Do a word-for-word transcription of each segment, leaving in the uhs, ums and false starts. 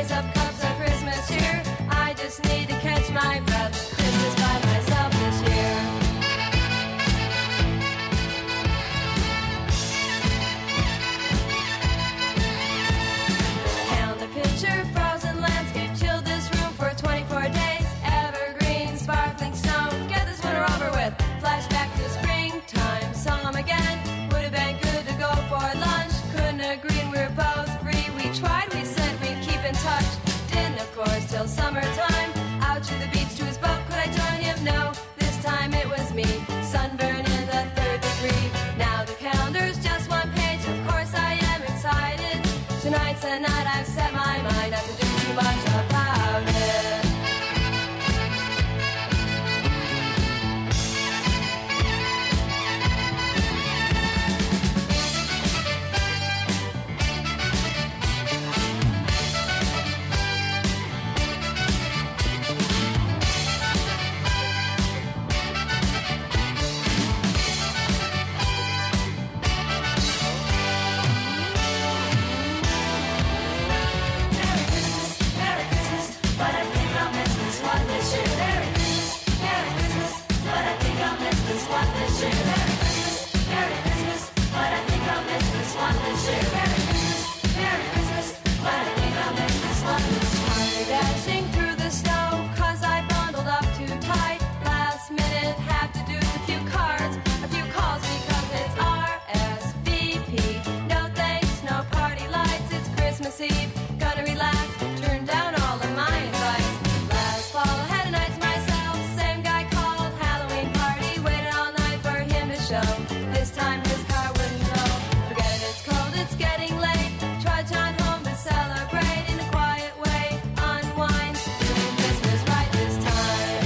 raise up cups of Christmas cheer. I just need to catch my breath. Christmas by myself this year. Count the picture, frozen landscape, chilled this room for twenty-four days. Evergreen, sparkling snow, get this winter over with. Flashback to springtime, saw him again. Would have been good to go for lunch. Couldn't agree and we were both free. We tried, we said we'd keep in touch. Didn't, of course, till summertime. Out to the beach to his boat, could I join him? No, this time it was me. Sunburn in the third degree. Now the calendar's just one page. Of course I am excited. Tonight's the night I've set my mind not to do too much about it. Dashing through the snow, cause I bundled up too tight. Last minute, have to do a few cards, a few calls because it's R S V P. No thanks, no party lights, it's Christmas Eve. Gonna relax, turn down all of my invites. Last fall, I had a night to myself. Same guy called, Halloween party. Waited all night for him to show. This time his car wouldn't go. Forget it, it's cold, it's getting late. Trudge on home to celebrate in a quiet way. Unwind, doing Christmas right this time.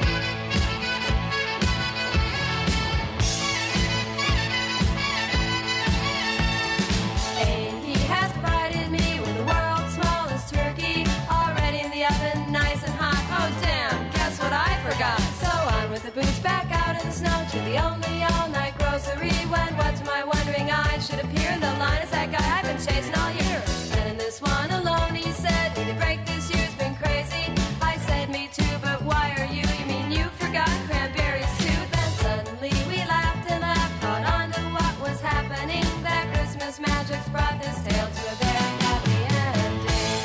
A and P has provided me with the world's smallest turkey. Already in the oven, nice and hot. Oh damn, guess what I forgot? So on with the boots, back out in the snow to the only all-night grocery. When what to my wondering eyes should appear in the line is that guy I've been chasing all year. And in this one alone, he said, need to break this year's been crazy. I said, me too, but why are you? You mean you forgot cranberries too? Then suddenly we laughed and laughed, caught on to what was happening. That Christmas magic's brought this tale to a very happy ending.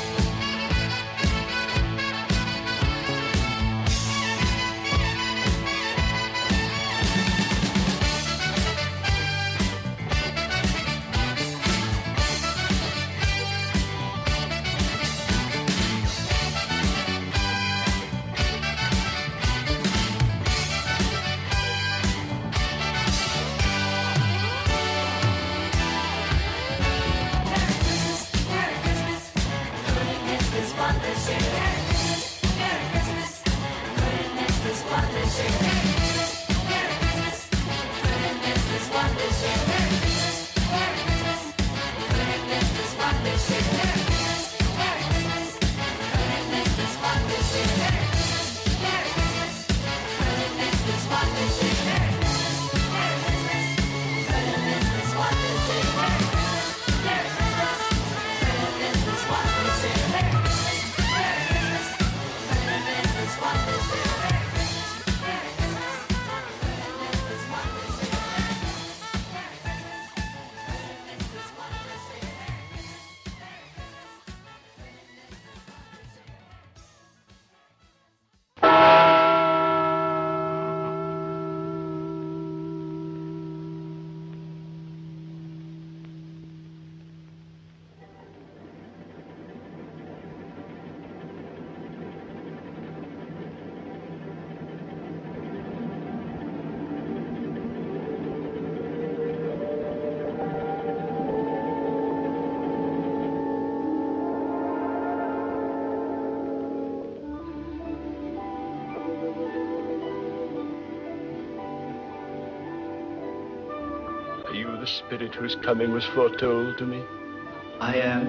Are you the spirit whose coming was foretold to me? I am.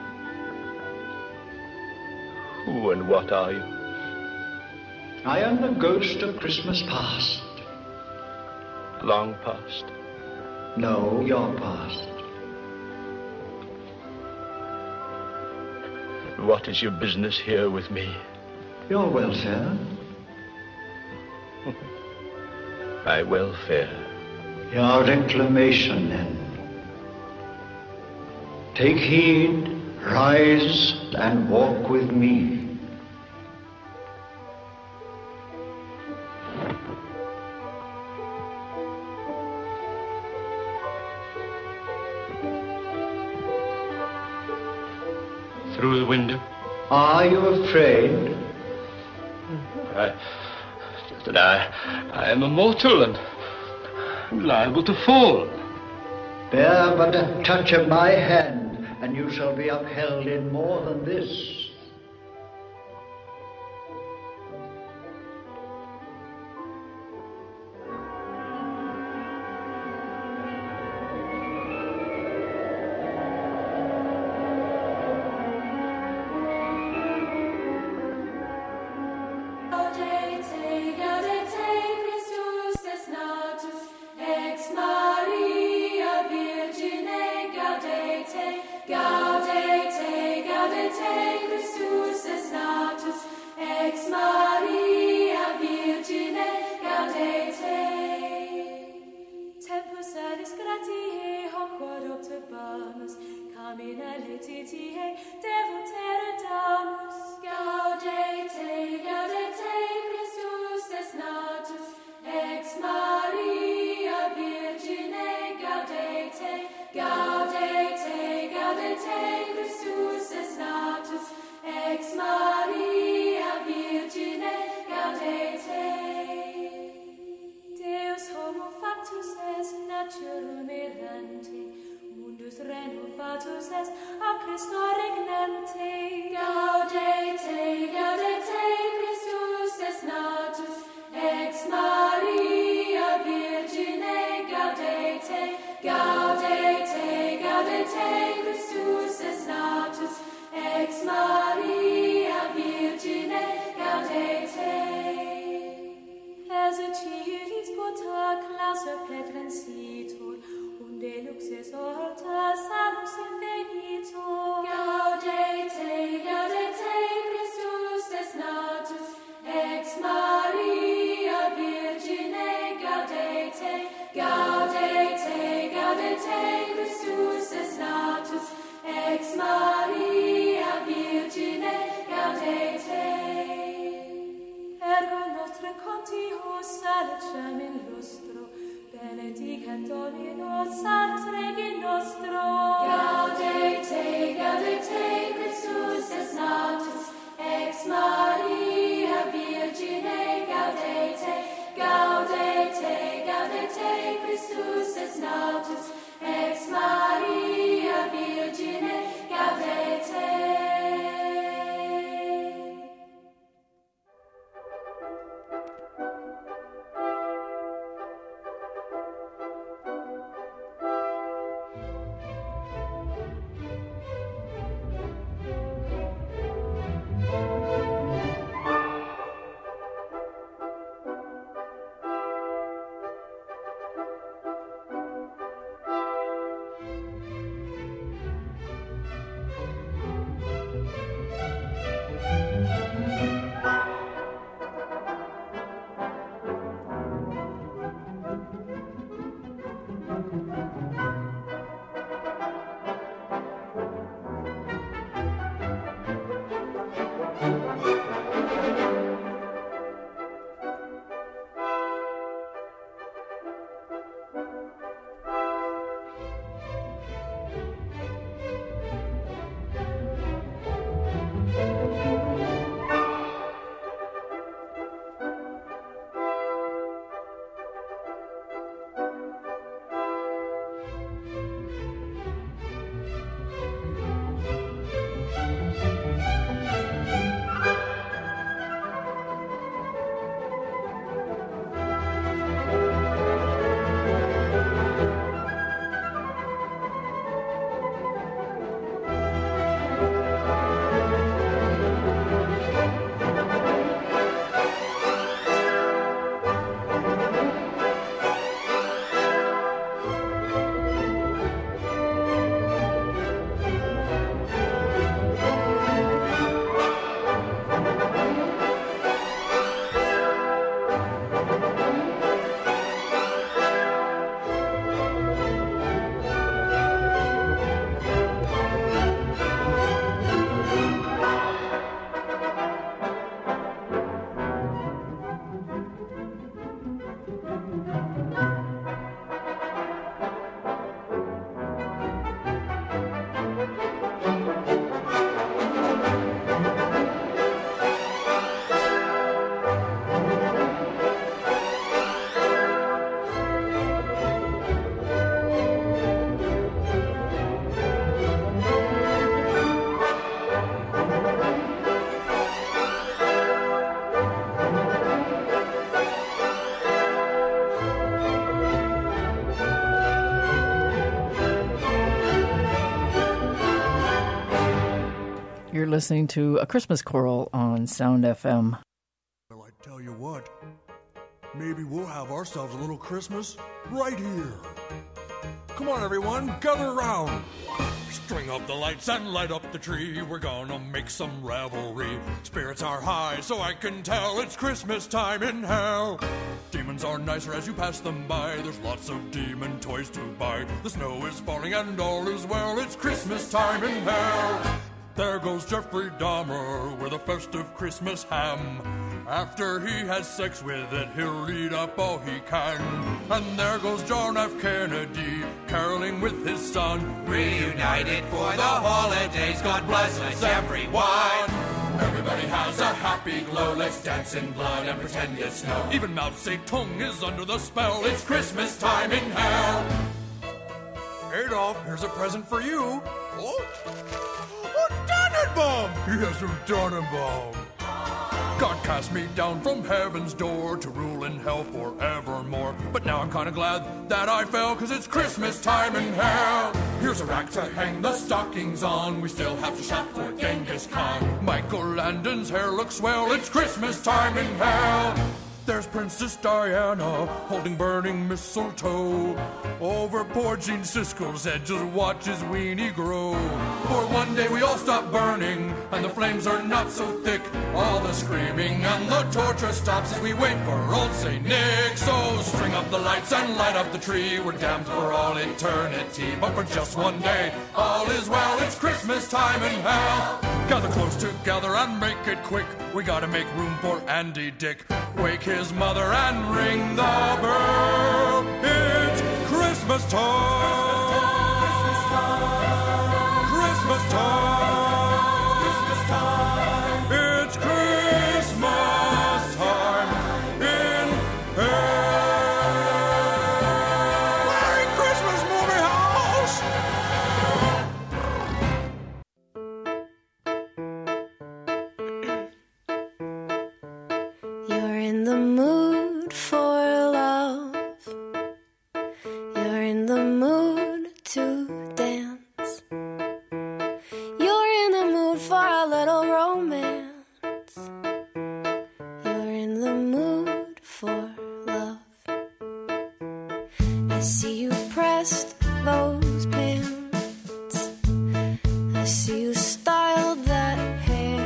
Who and what are you? I am the ghost of Christmas past. Long past? No, your past. What is your business here with me? Your welfare. My welfare. Your reclamation, then. Take heed, rise, and walk with me. Through the window? Are you afraid? I, that I, I am a mortal and liable to fall. Bear but a touch of my hand, and you shall be upheld in more than this. Gaudete, gaudete, Christus es natus, ex Maria Virgine, gaudete, gaudete, gaudete, Christus listening to A Christmas Choral on Sound F M. Well, I tell you what, maybe we'll have ourselves a little Christmas right here. Come on, everyone, gather around. String up the lights and light up the tree. We're gonna make some revelry. Spirits are high, so I can tell it's Christmas time in hell. Demons are nicer as you pass them by. There's lots of demon toys to buy. The snow is falling and all is well. It's Christmas time in hell. There goes Jeffrey Dahmer with a festive Christmas ham. After he has sex with it, he'll eat up all he can. And there goes John F. Kennedy, caroling with his son. Reunited for the holidays, God bless us everyone. Everybody has a happy glow, let's dance in blood and pretend it's snow. Even Mao Zedong is under the spell, it's Christmas time in hell. Adolf, here's a present for you. Oh, a Tannenbaum! He has some Tannenbaum. God cast me down from heaven's door to rule in hell forevermore. But now I'm kinda glad that I fell, cause it's Christmas time in hell. Here's a rack to hang the stockings on. We still have to shop for Genghis Khan. Michael Landon's hair looks swell. It's Christmas time in hell. There's Princess Diana holding burning mistletoe. Over poor Gene Siskel's head, just watch his weenie grow. For one day we all stop burning, and the flames are not so thick. All the screaming and the torture stops as we wait for old Saint Nick. So string up the lights and light up the tree. We're damned for all eternity, but for just one day, all is well. It's Christmas time in hell. Gather close together and make it quick. We gotta make room for Andy Dick. Wake his mother and ring the bell. It's Christmas time. Christmas time. Christmas time. Christmas time. It's Christmas time in hell. Merry Christmas, movie house. You're in the mood for love. You're in the mood to dance. You're in the mood for a little romance. You're in the mood for love. I see you pressed those pants. I see you styled that hair.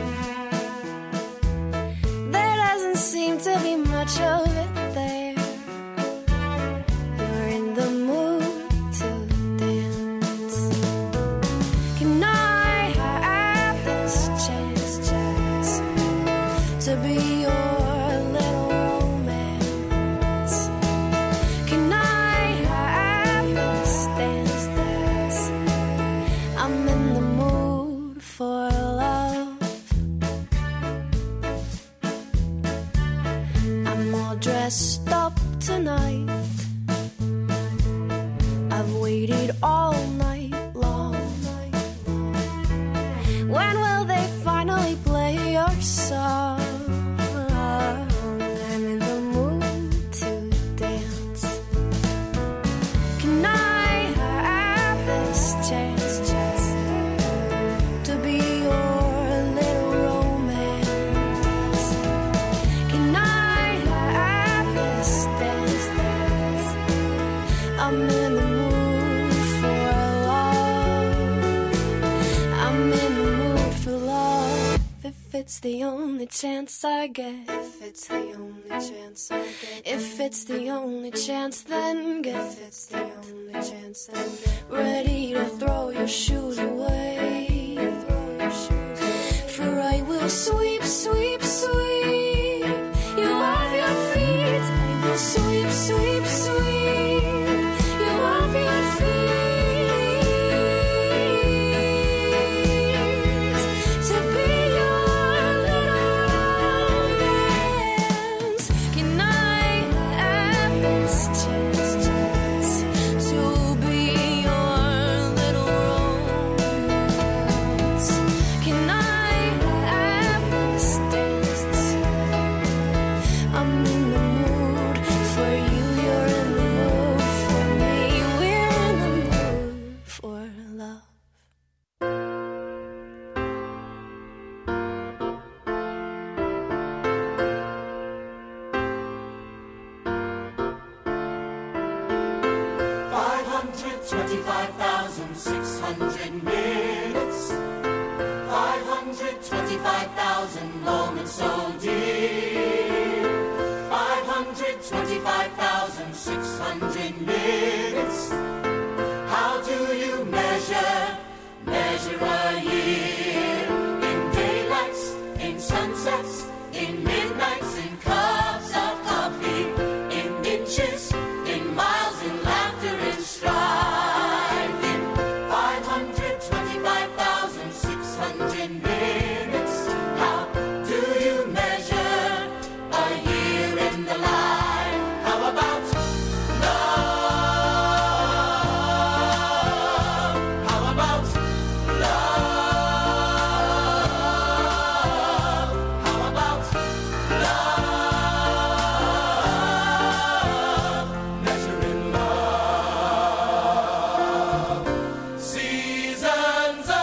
There doesn't seem to be much of it there. You're in the mood to dance. Can I have this chance, chance to be your little romance? Can I have this dance, dance? I'm in the mood for love. I'm all dressed up tonight. I've waited all night long. When will they finally play your song? I'm in the mood to dance. Can I have this chance, chance to be your little romance? Can I have this dance, dance? I'm in the mood for love. I'm in the mood for love. If it's the only chance I get. If it's the only chance I get. If it's the only chance, then get. If it's the only chance, then get. Ready to throw your shoes away. Throw your shoes away. For I will sweep, sweep, sweep you off your feet. I will sweep, sweep, sweep you off your feet. To be your little romance. Can I have this chance, chance to be your little romance? Can I have this dance? thousand moments so dear. five hundred twenty-five thousand six hundred minutes. How do you measure, measure a year? In daylights, in sunsets, in midnights, in cups of coffee, in inches, in miles, in laughter, in strife. In five hundred twenty-five thousand six hundred minutes. How do you measure a year in the life? How about love? How about love? How about love? Measuring love. Seasons of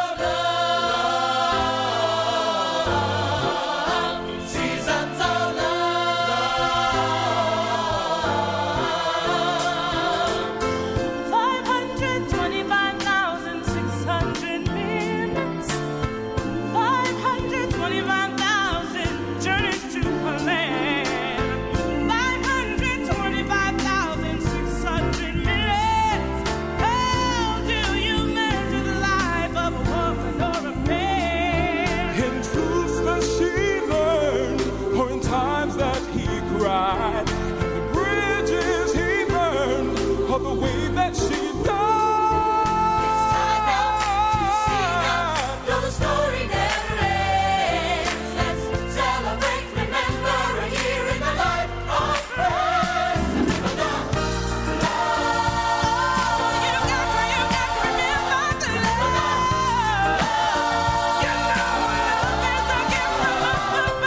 love. Seasons of love. five hundred twenty-five thousand six hundred minutes. five hundred twenty-five thousand journeys to a land. five hundred twenty-five thousand six hundred minutes. How do you measure the life of a woman or a man? In truths that she learned, or in times that he cried, and the bridges he burned, or the way that she died. It's time now to sing out, though the story never ends. Let's celebrate, remember a year in the life of friends. Remember the love. You got to, you got to remember the love. You know love is the gift from above.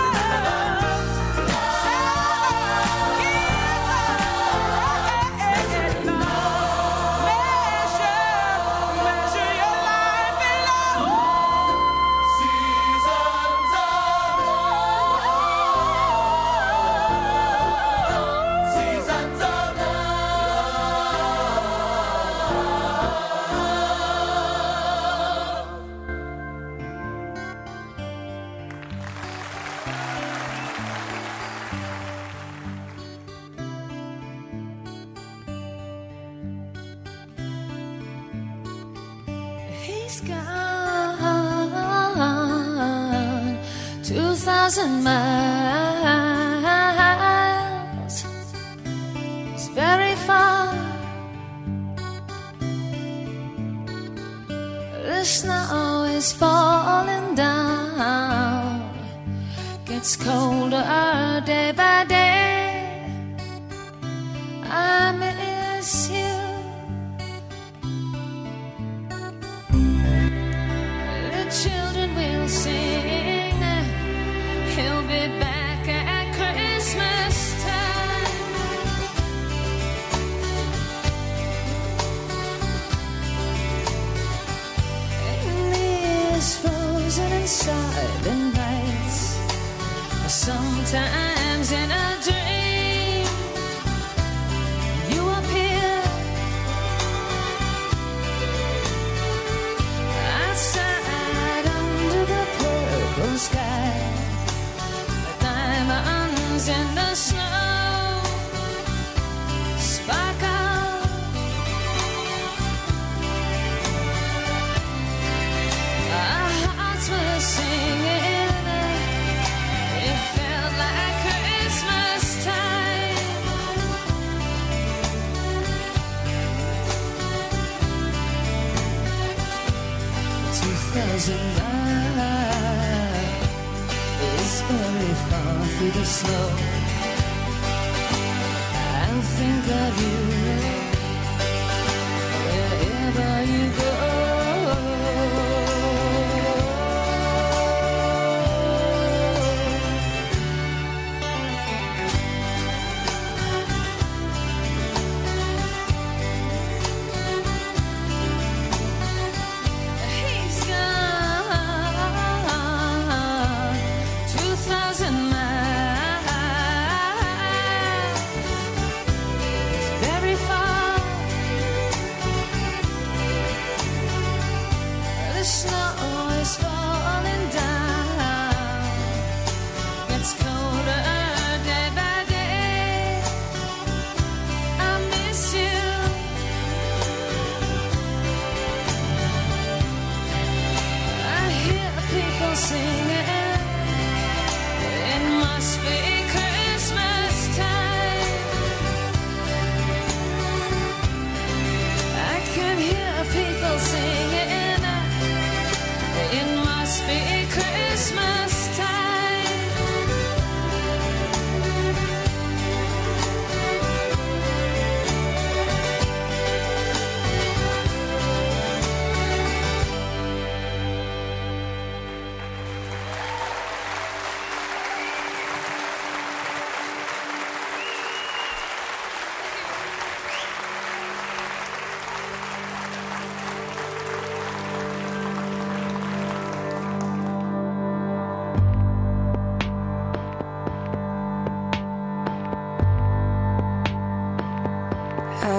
Measure, measure your life in love. Seasons of love. Seasons of love. He's gone two thousand miles. It's very far. The snow is falling down. Gets colder day by day. I miss you. The children will sing. He'll be back at Christmas time. In these frozen and silent nights, sometimes in a dream, you appear outside under the purple sky. The diamonds in the snow sparkle. Our hearts were singing. It felt like Christmas time. Two thousand nine is very far through the snow. I'll think of you wherever you go. He's gone two thousand miles. It's very far.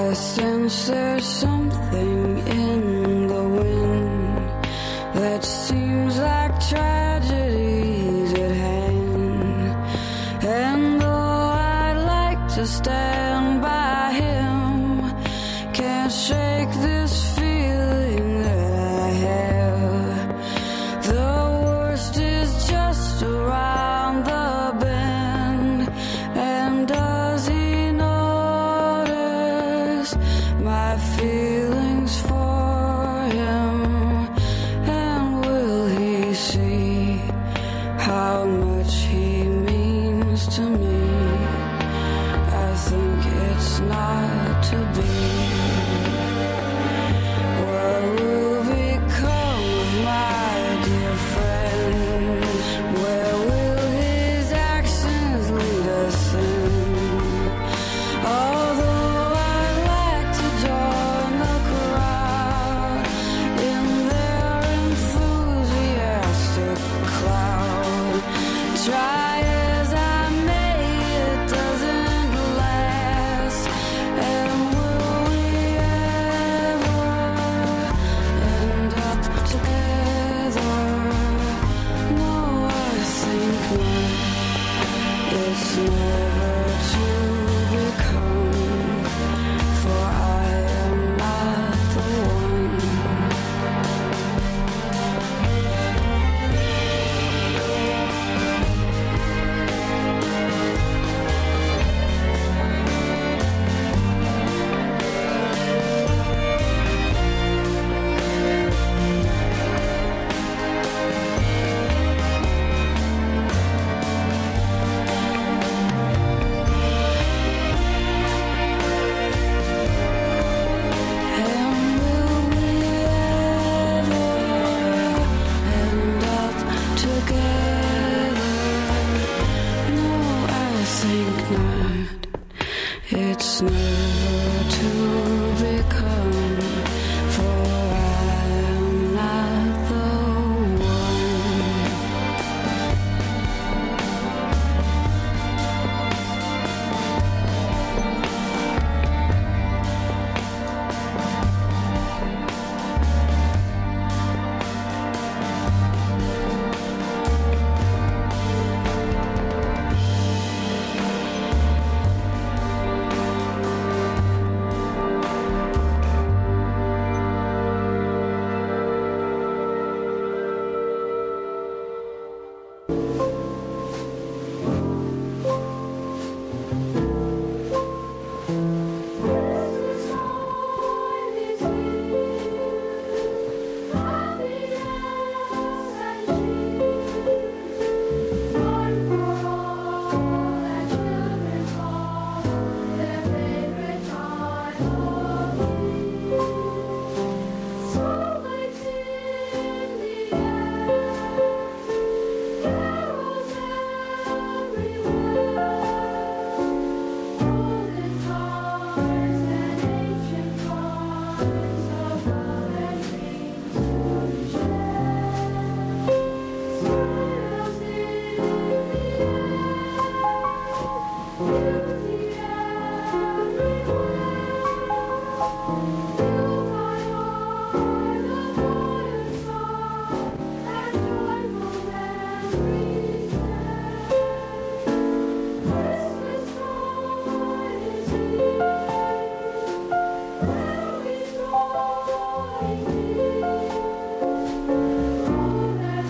I sense there's something in the wind that seems like tragedies at hand. And though I'd like to stand by him, can't shake this feeling that I have. The worst is just around the bend, and does he notice my feelings for him? And will he see how much he means to me? I think it's not to be. What will become of my dear friend? Where will his actions lead us in? Although I'd like to join the crowd in their enthusiastic cloud, try as I may, it doesn't last. And will we ever end up together? No, I think not. It's never to become, for I am not the one. And will we ever end up together? No, I think not. It's never to become, for I am not the one.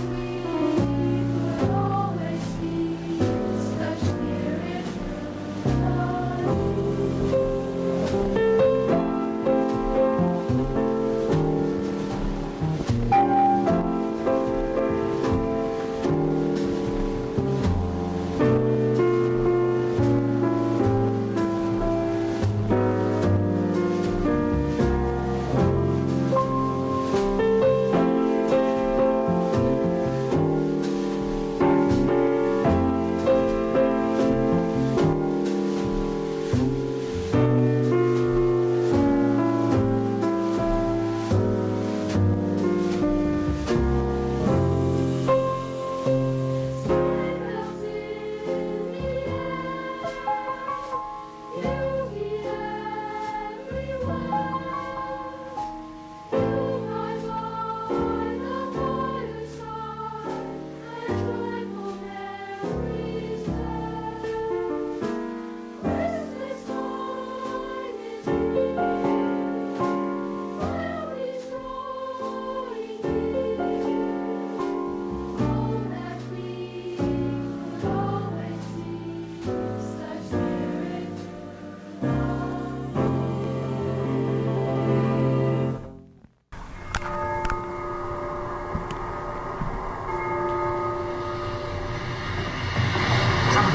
Such near it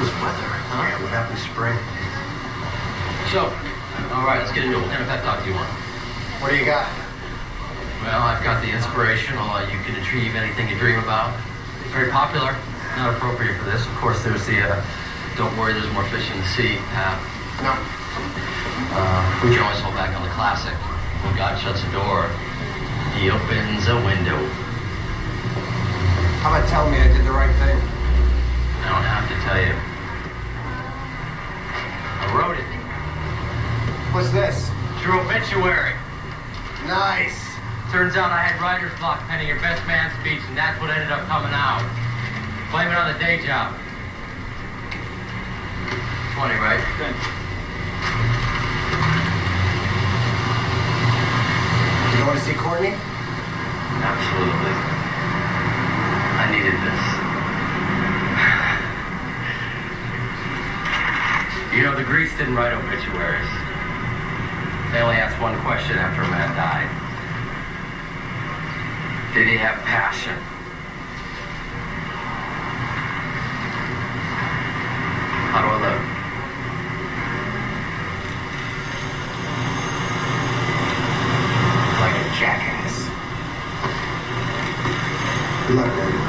this weather, huh? Yeah, what happened to spring? So, all right, let's get into it. What kind of pep talk do you want? What do you got? Well, I've got the inspirational, uh, you can achieve anything you dream about. It's very popular, not appropriate for this. Of course, there's the, uh, don't worry, there's more fish in the sea. Uh, No. uh, we can always hold back on the classic. When God shuts a door, he opens a window. How about telling me I did the right thing? I don't have to tell you. I wrote it. What's this? It's your obituary. Nice. Turns out I had writer's block penning your best man speech, and that's what ended up coming out. Blame it on the day job. twenty, right? Good. You want to see Courtney? Absolutely. I needed this. You know, the Greeks didn't write obituaries. They only asked one question after a man died. Did he have passion? How do I look? Like a jackass. Good luck, man.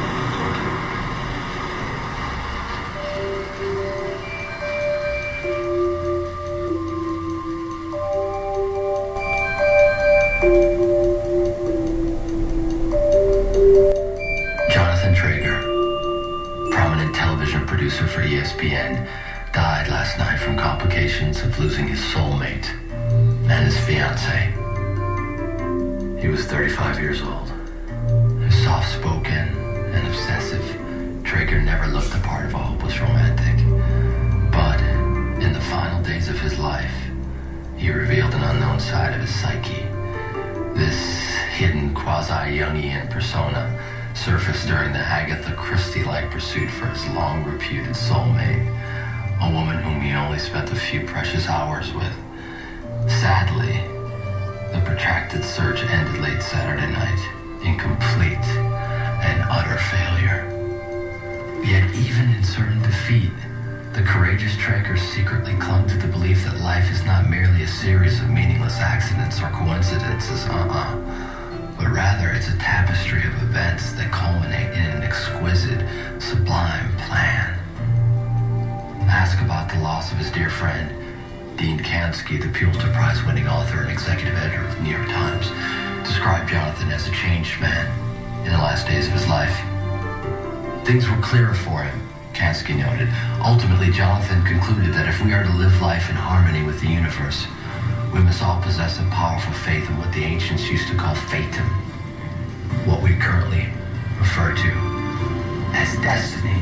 Jonathan Traeger, prominent television producer for E S P N, died last night from complications of losing his soulmate and his fiancée. He was thirty-five years old. Soft-spoken and obsessive, Traeger never looked the part of a hopeless romantic. But in the final days of his life, he revealed an unknown side of his psyche. This hidden quasi-Jungian persona surfaced during the Agatha Christie-like pursuit for his long-reputed soulmate, a woman whom he only spent a few precious hours with. Sadly, the protracted search ended late Saturday night in complete and utter failure. Yet even in certain defeat, the courageous Traeger secretly clung to the belief that life is not merely a series of meaningless accidents or coincidences, uh-uh, but rather it's a tapestry of events that culminate in an exquisite, sublime plan. Ask about the loss of his dear friend, Dean Kansky, the Pulitzer Prize-winning author and executive editor of the New York Times, described Jonathan as a changed man in the last days of his life. Things were clearer for him, Kansky noted. Ultimately, Jonathan concluded that if we are to live life in harmony with the universe, we must all possess a powerful faith in what the ancients used to call fatum, what we currently refer to as destiny.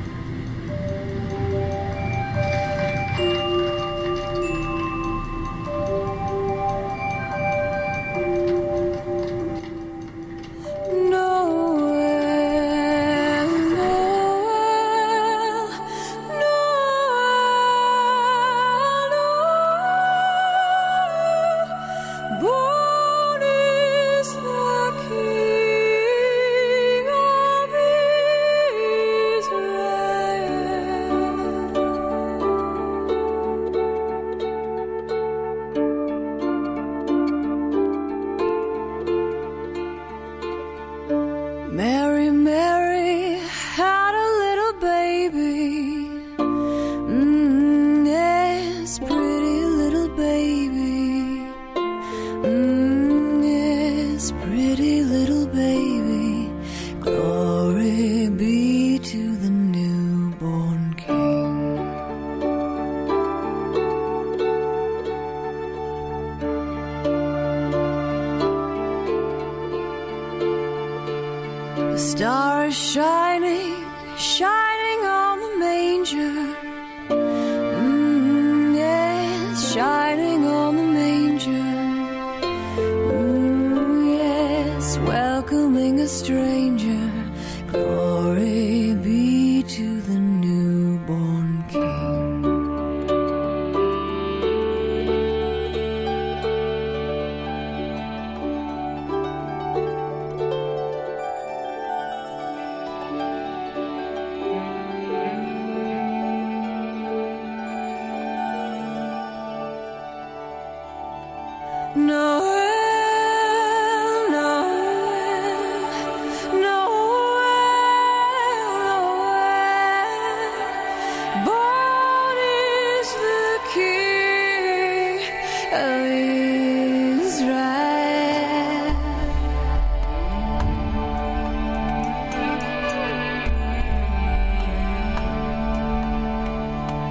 Mary, Mary had a little baby. Mm, yes, pretty little baby. Mm, yes, pretty little baby. Glory be to the newborn King. The star is shining, shining on the manger. Mm, yes, shining on the manger. Mm, yes, welcoming a stranger. Glory be to the newborn King.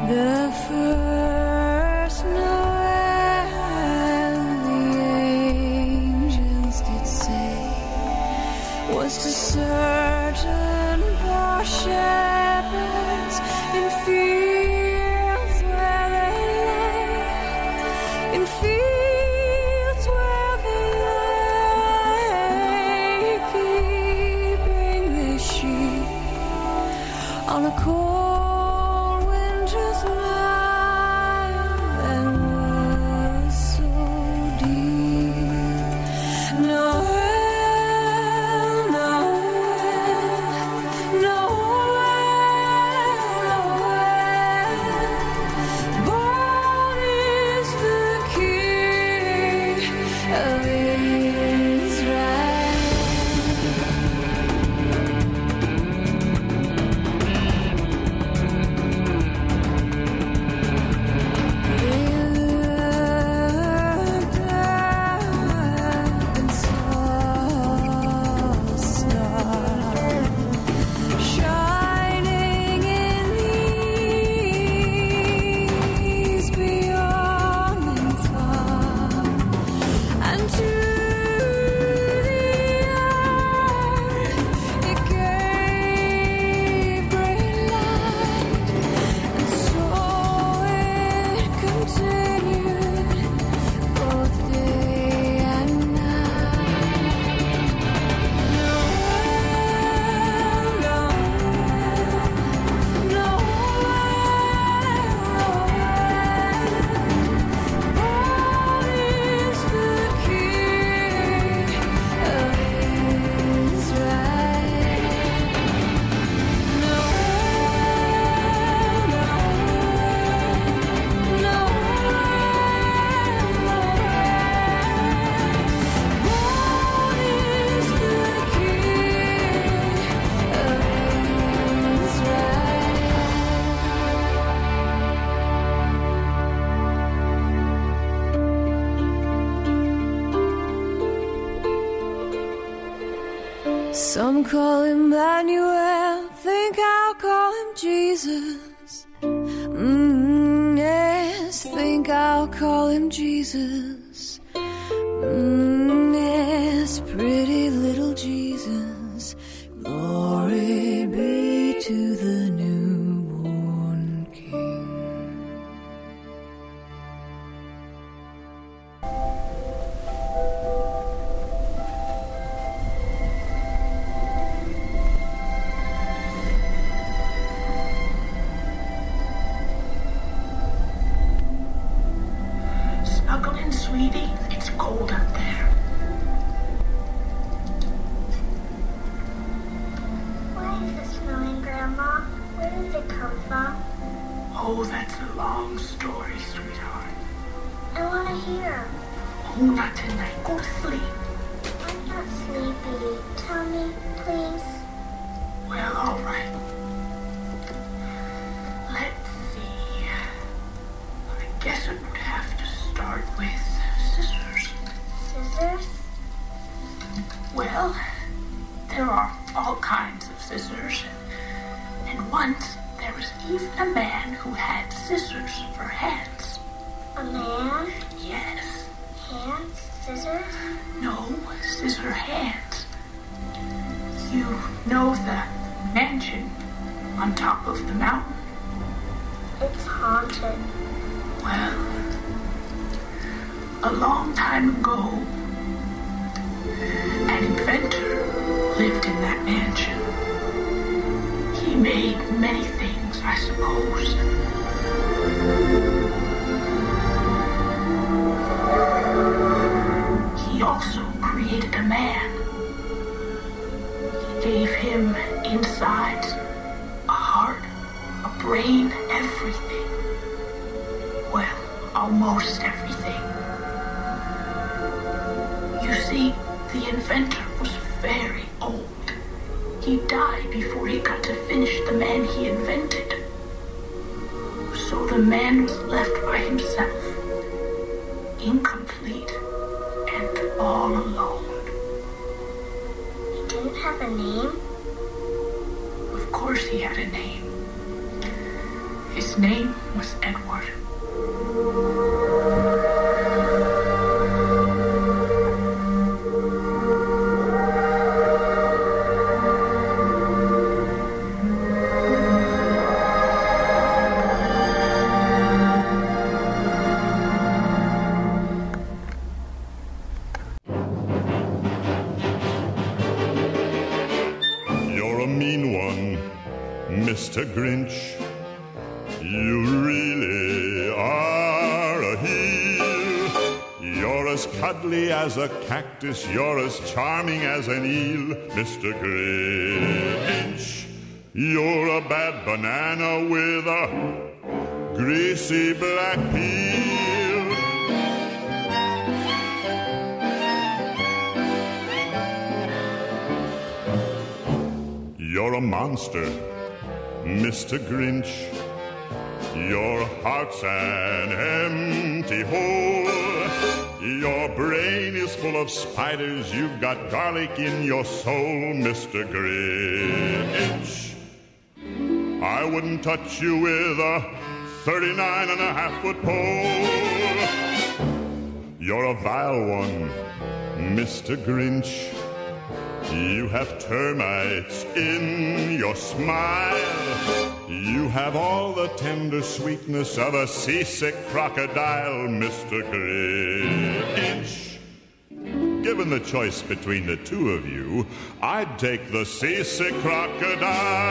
The first Noel the angels did say was to certain poor shepherds in fields where they lay, in fields where they lay, keeping their sheep on a cold winter's night that was so deep. Noel, Noel, Noel, born is the King of Israel. They looked up and saw a star shining in the east beyond and far, and to the earth it gave great light, and so it continued both day and night. Noel, Noel, Noel, born is the King of Israel. Noel, Noel, born is the King of Israel. Some call him Emmanuel, think I'll call him Jesus. Mm, yes, think I'll call him Jesus. Mm, yes, pretty little Jesus. Glory be to the newborn King. Snuggle in, sweetie. It's cold up there. Why is it snowing, Grandma? Where does it come from? Oh, that's a long story, sweetheart. I want to hear. Oh, not tonight. Go to sleep. I'm not sleepy. Tell me, please. Well, all right. Let's see. I guess it would have to start with scissors. Scissors? Well, there are all kinds of scissors. And once there was even a man who had scissors for hands. A man? Yes. Hands? Scissors? No, scissor hands. You know the mansion on top of the mountain? It's haunted. Well, a long time ago, an inventor lived in that mansion. He made many things, I suppose. He also created a man. He gave him insides, a heart, a brain, everything. Well, almost everything. You see, the inventor was very old. He died before he got to finish the man he invented. So the man was left by himself, incomplete and all alone. He didn't have a name? Of course he had a name. His name was Edward. You're a mean one, Mister Grinch. You really are a heel. You're as cuddly as a cactus. You're as charming as an eel, Mister Grinch. You're a bad banana with a greasy black peel. You're a monster, Mister Grinch. Your heart's an empty hole. Your brain is full of spiders. You've got garlic in your soul, Mister Grinch. I wouldn't touch you with a thirty-nine and a half foot pole. You're a vile one, Mister Grinch. You have termites in your smile. You have all the tender sweetness of a seasick crocodile, Mister Grinch. Given the choice between the two of you, I'd take the seasick crocodile.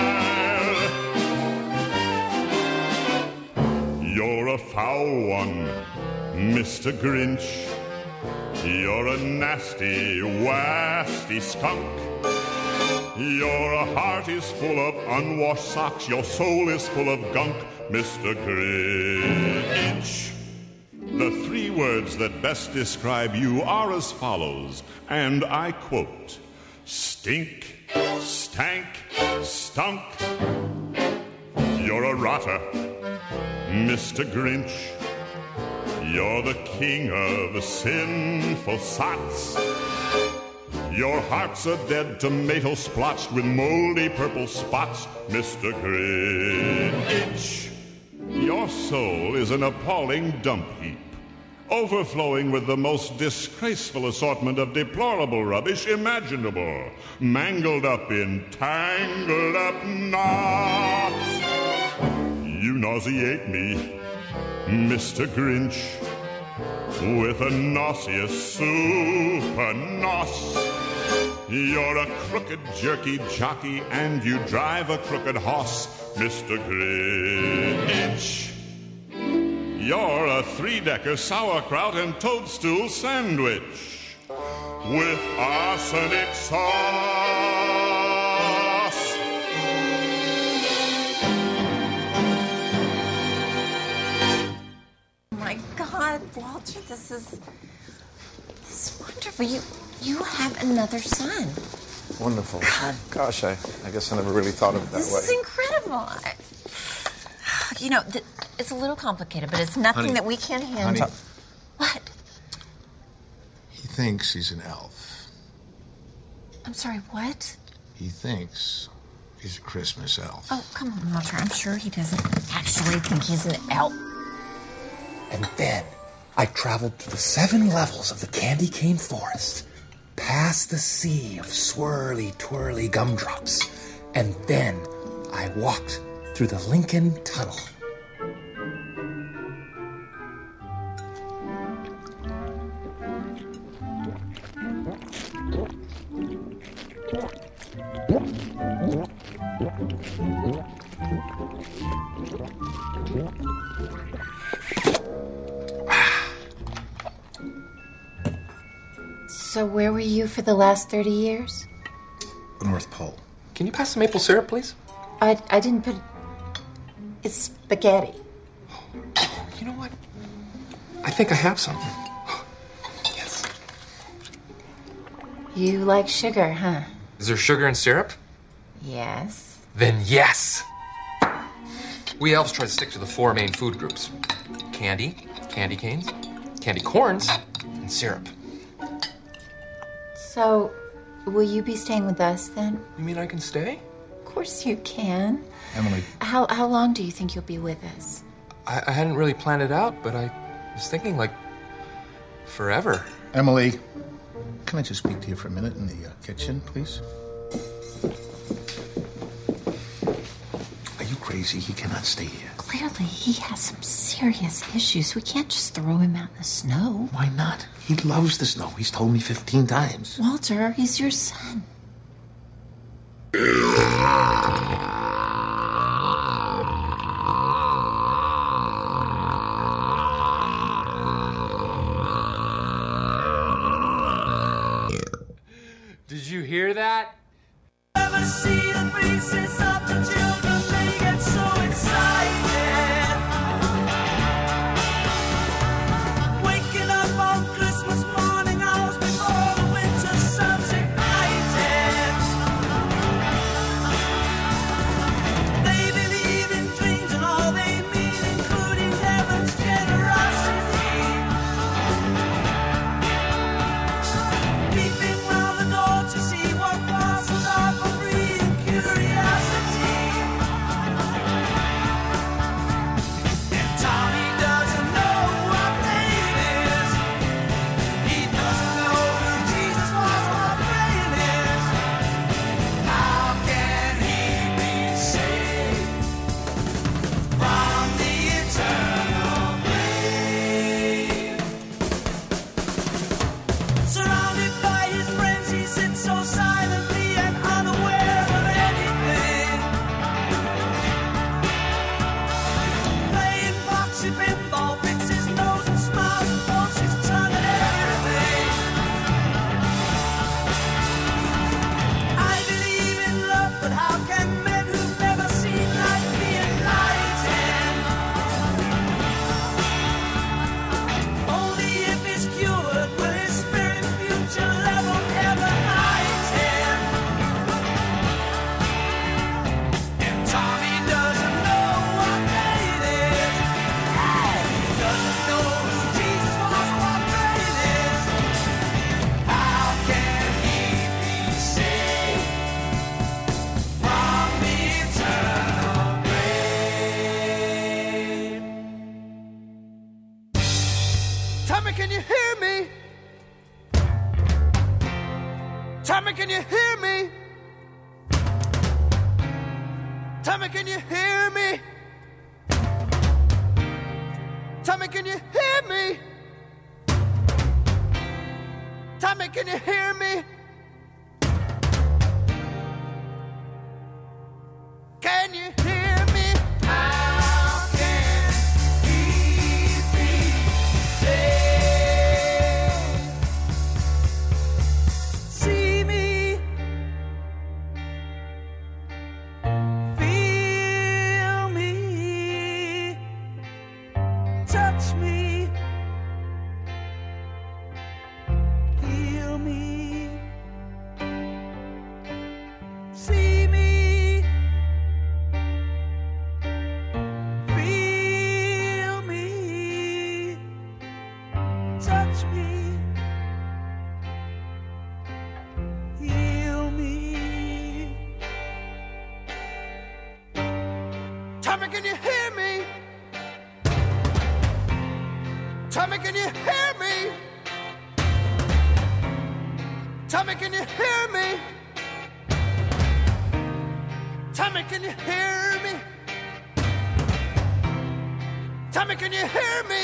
You're a foul one, Mister Grinch. You're a nasty, wasty skunk. Your heart is full of unwashed socks. Your soul is full of gunk, Mister Grinch. The three words that best describe you are as follows, and I quote: stink, stank, stunk. You're a rotter, Mister Grinch. You're the king of sinful sots. Your heart's a dead tomato splotched with moldy purple spots, Mister Grinch. Your soul is an appalling dump heap, overflowing with the most disgraceful assortment of deplorable rubbish imaginable, mangled up in tangled up knots. You nauseate me, Mister Grinch, with a nauseous super nos. You're a crooked jerky jockey and you drive a crooked hoss, Mister Grinch. You're a three-decker sauerkraut and toadstool sandwich with arsenic sauce. My God, Walter, this is, this is wonderful. You you have another son. Wonderful. Gosh, I, I guess I never really thought of it that This way. is incredible. I, you know, th- it's a little complicated, but it's nothing Honey, that we can't handle. honey. What? He thinks he's an elf. I'm sorry, what? He thinks he's a Christmas elf. Oh, come on, Walter. I'm sure he doesn't actually think he's an elf. And then I traveled through the seven levels of the candy cane forest, past the sea of swirly, twirly gumdrops, and then I walked through the Lincoln Tunnel. So where were you for the last thirty years? The North Pole. Can you pass the maple syrup, please? I, I didn't put... It's spaghetti. You know what? I think I have some. Yes. You like sugar, huh? Is there sugar in syrup? Yes. Then yes! We elves try to stick to the four main food groups. Candy, candy canes, candy corns, and syrup. So, will you be staying with us then? You mean I can stay? Of course you can. Emily. How how long do you think you'll be with us? I, I hadn't really planned it out, but I was thinking, like, forever. Emily, can I just speak to you for a minute in the uh, kitchen, please? Are you crazy? He cannot stay here. Clearly, he has some serious issues. We can't just throw him out in the snow. Why not? He loves the snow. He's told me fifteen times. Walter, he's your son. Did you hear that? Never see the faces of the children, they get so excited. Waking up on Christmas morning, hours before the winter sun's ignited. They believe in dreams and all they mean, including heaven's generosity. Peeping round the door to see what parcels are for free and curiosity. And Tommy doesn't know what pain is. He doesn't know who Jesus was or what pain is. How can he be saved from the eternal grave? Surrounded by his friends, he sits so silently and unaware of anything. Playing boxy pinball, picks his nose and smiles and pulls his tongue at everything. I believe in love, but how can men who've never seen light be enlightened? Only if he's cured will his spirit future level ever heighten. And Tommy doesn't know what pain is. He doesn't know who Jesus was or what pain is. How can he be saved from the eternal grave? Tommy, can you hear me? Tommy, can you hear me? Tommy, can you hear me? Tommy, can you hear me? Tommy, can you hear me? Can you hear me? How can he be saved? See me, feel me, touch me, heal me. See me, feel me, touch me, heal me. Tommy, can you hear me? Tommy, can you hear me? Tommy, can you hear me? Tommy, can you hear me? Tommy, can you hear me?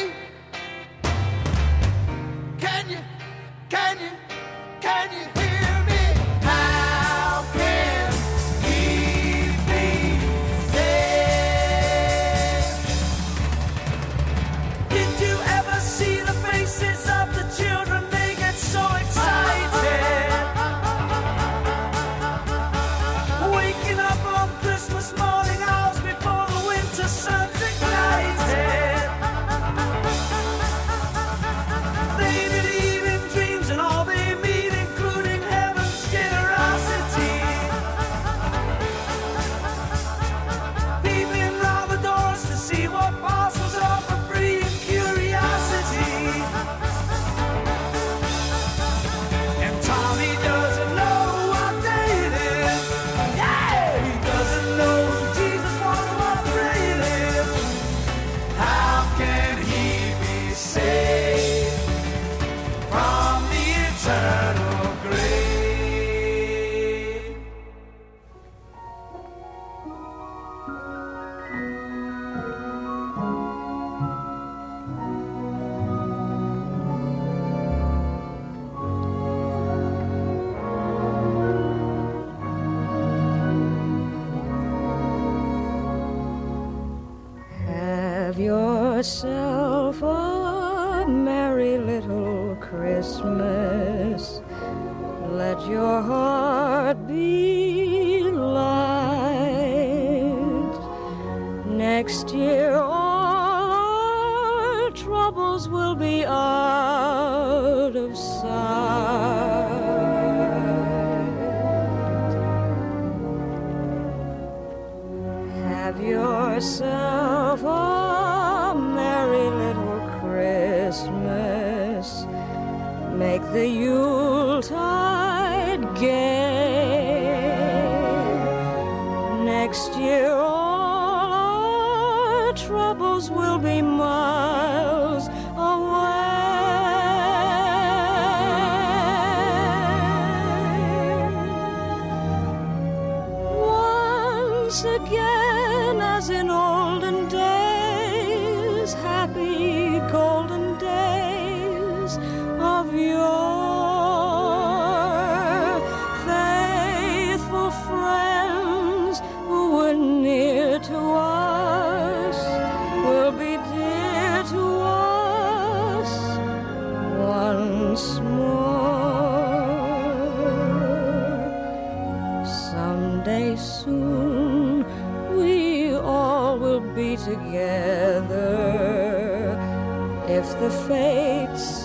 Can you, can you, can you hear me? How can he be saved? Did you ever see the faces of the children? They get so excited. Waking up on Christmas morning, hours before the winter sun's ignited. They believe in dreams and all they mean, including yourself a merry little Christmas. Let your heart be light. Next year all our troubles will be out of sight. Have yourself a merry little Christmas. Make the Yuletide gay. Next year all our troubles will be miles away. Once again, as in olden days, happy golden days of yore, faithful friends who were near to us will be dear to us once more. Someday soon we all will be together if the fates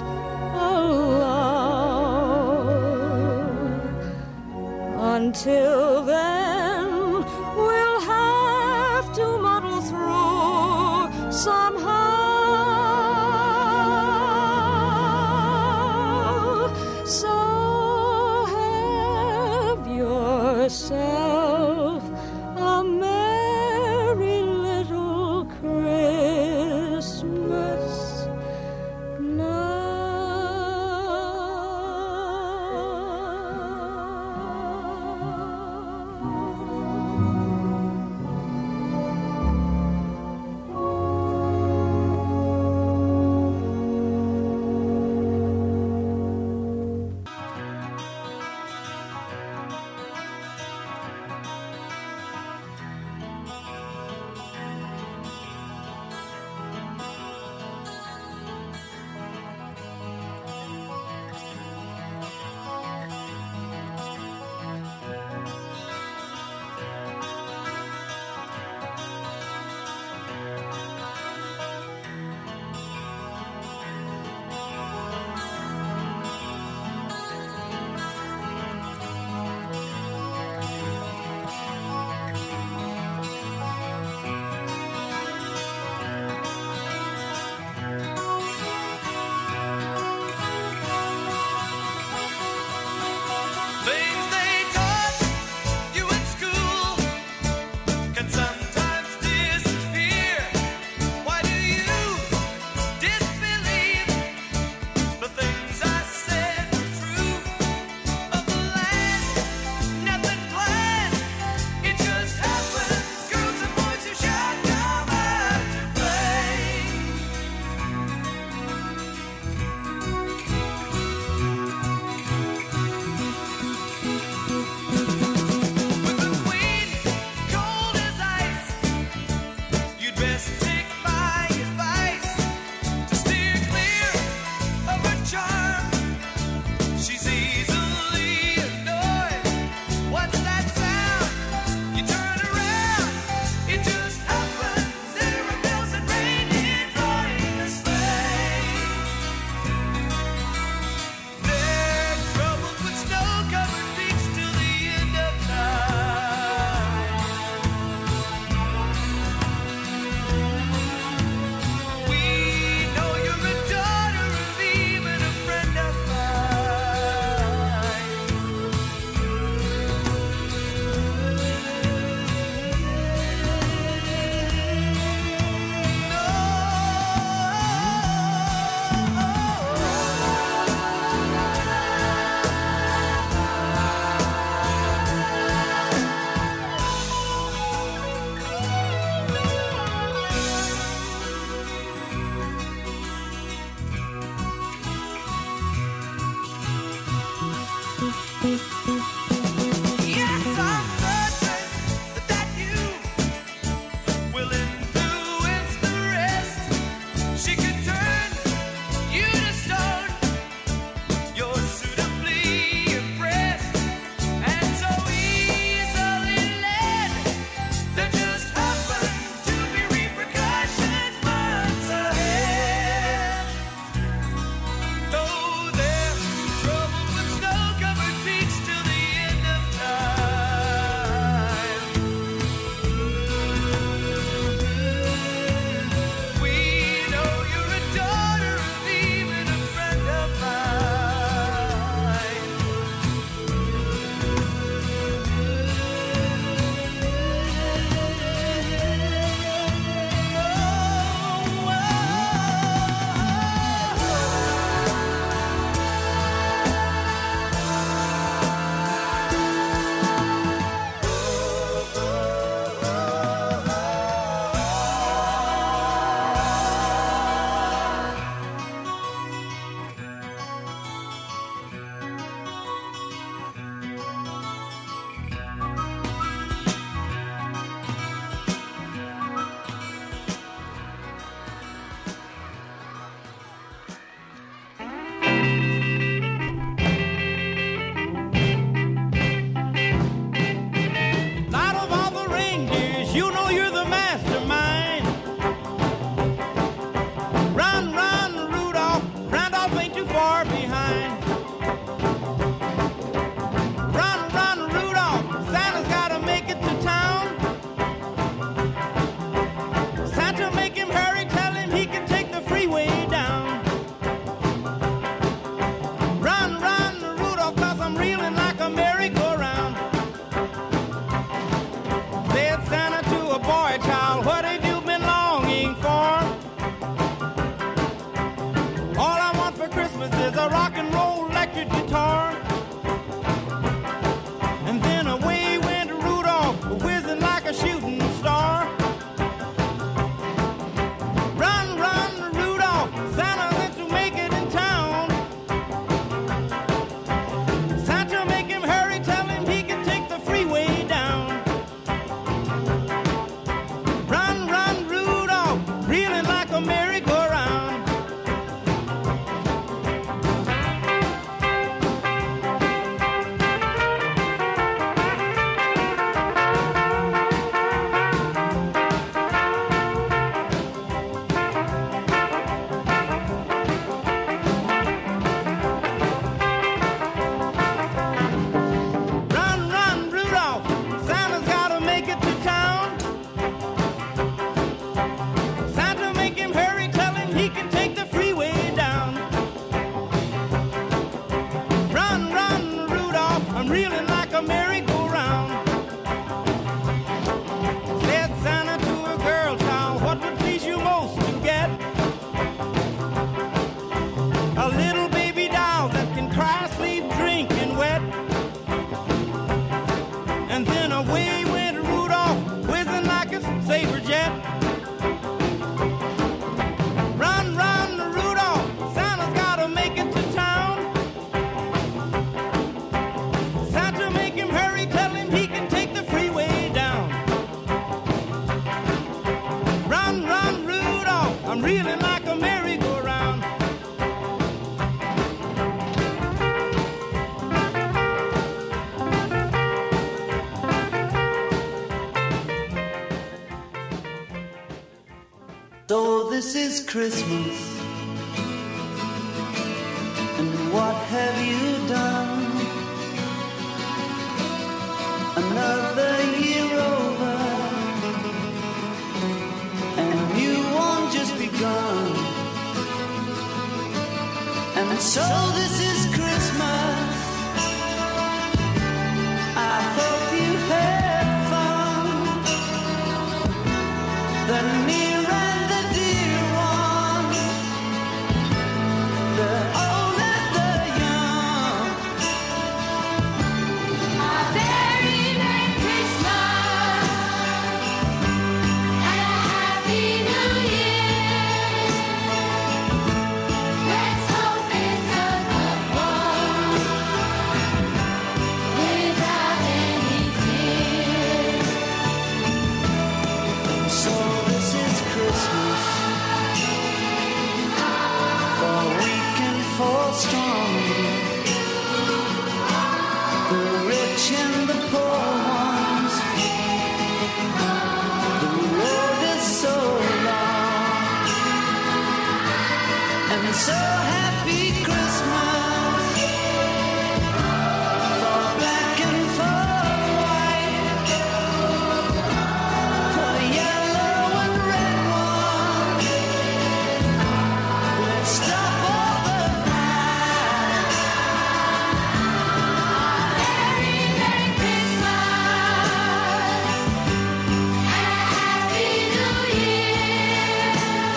allow. Until then, we'll have to muddle through somehow. So have yourself a merry little Christmas now. reeling like a merry-go-round. So this is Christmas, and what have you done? Another year over, and you won't just begun. And so this is Christmas. I hope you had fun. The near and the dear ones, the old and the young. A very Merry Christmas and a Happy New Year. Let's hope it's a good one without any fear. So this is Christmas, for weak and for strong, the rich and the poor ones. The road is so long, and so happy Christmas for black and for white, for yellow and red ones. Let's stop all the fight. Very Merry Christmas and a Happy New Year.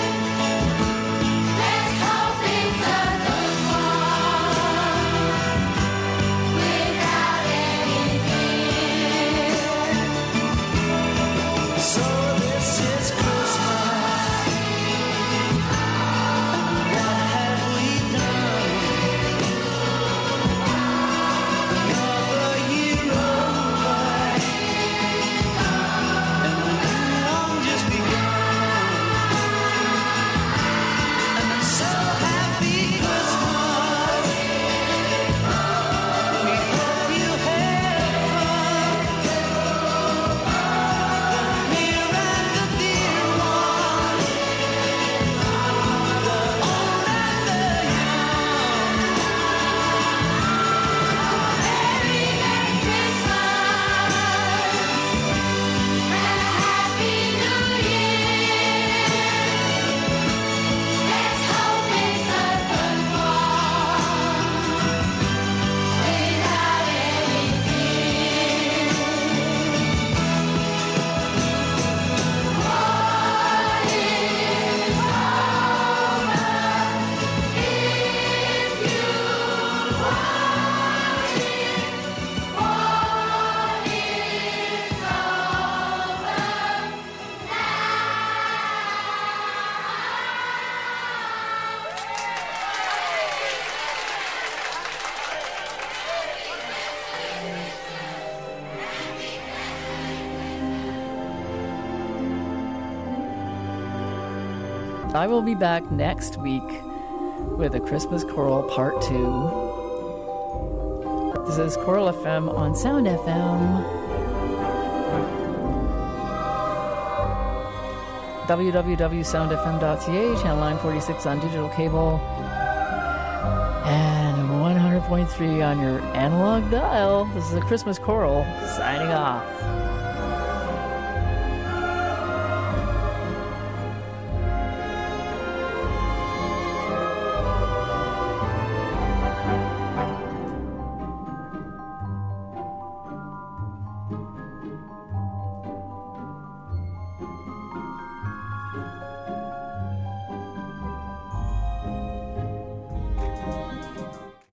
Let's hope it's a good one without any fear. So this is Christmas, and what have we done? Another year over, and the new one just begun. And I'm so happy Christmas. We hope you had fun. The near and the dear ones, the old and the young. Very Merry Christmas and a Happy New Year. Let's hope it's a good one without any fear. What is I will be back next week with a Christmas Choral Part two. This is Choral F M on Sound F M. w w w dot sound f m dot c a, channel nine forty-six on digital cable, and one hundred point three on your analog dial. This is a Christmas Choral, signing off.